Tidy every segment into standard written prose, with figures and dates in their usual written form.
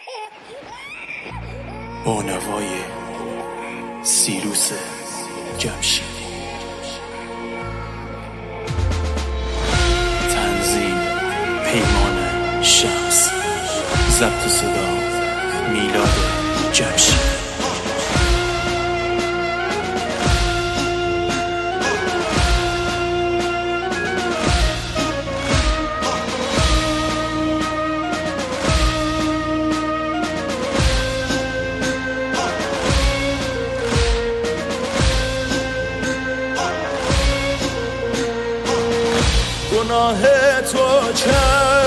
با نوای سیروس جمشید، تنظیم پیمان شمس، ضبط صدا میلاد جمشید. گناه تو چه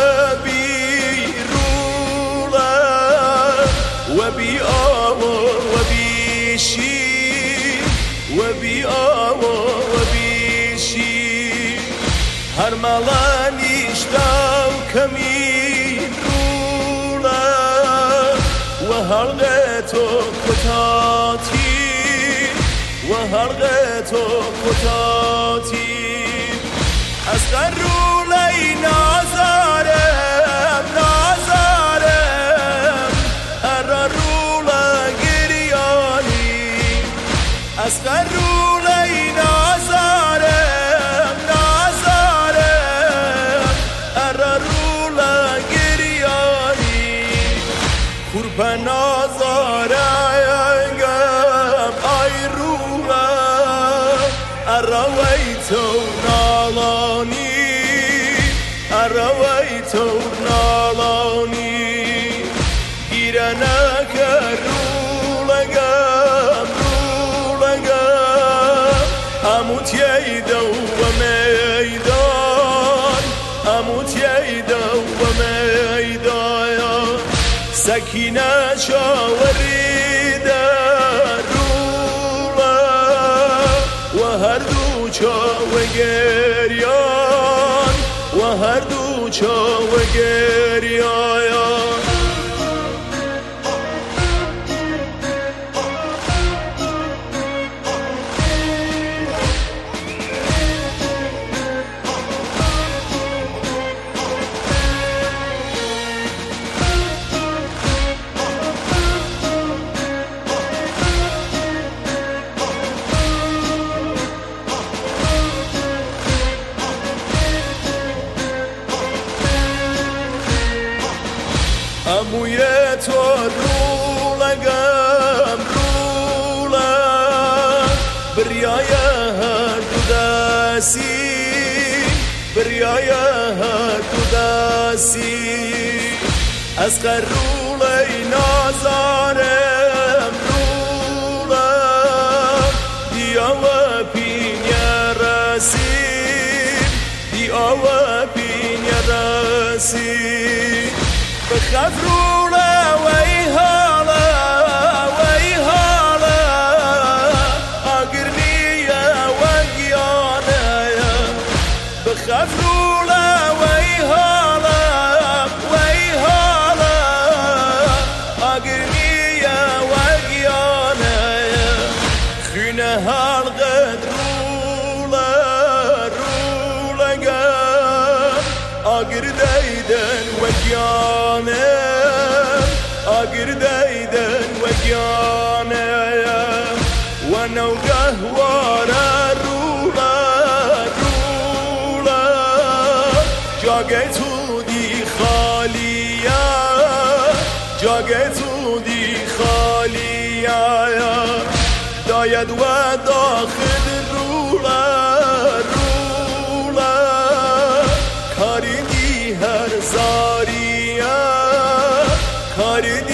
بیروله و بی آور و بی شیر و بی آور و بی شیر هر ملانیش داو کمین روله و هر تو کتاتی و هر تو کتاتی از قرولی نازارم نازارم ارا رولا گریانی از قرولی نازارم نازارم ارا رولا گریانی kurban نازارم ay رولا ارویتو رويت ونالوني جيرانك رولقام أموت ييدو وميدان أموت ييدو وميدان سكينة شاوريدا رولا وهردو شاوغيريان وهردو چا و گریایا اموی تو رولگم رولا بریای هر دستی بریای هر دستی از قرولی نازارم رولا دیا و پینیا رسید دیا و پینیا رسید بخاف رولا ويهالا ويهالا أقرني يا وقيانا بخاف رولا ويهالا ويهالا أقرني يا وقيانا خينا هالغد رولا رولا قام أقر دايدن وقيانا أقر دايدن وقيانا ونوقه ورا رولا رولا جاقيتو دي خالية جاقيتو دي خالية دايد وداخل رولا رولا كاريني هر زارية كاريني